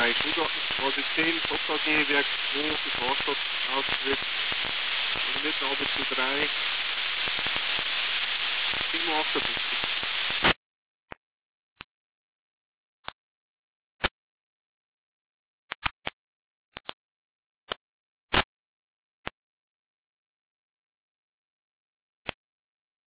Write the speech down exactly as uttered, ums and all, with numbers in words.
drei. Schulgartenstraße zehn, J G, Werk zwei, das Harstadt Ausschritt, und mit aber zu drei, siebenundachtzig.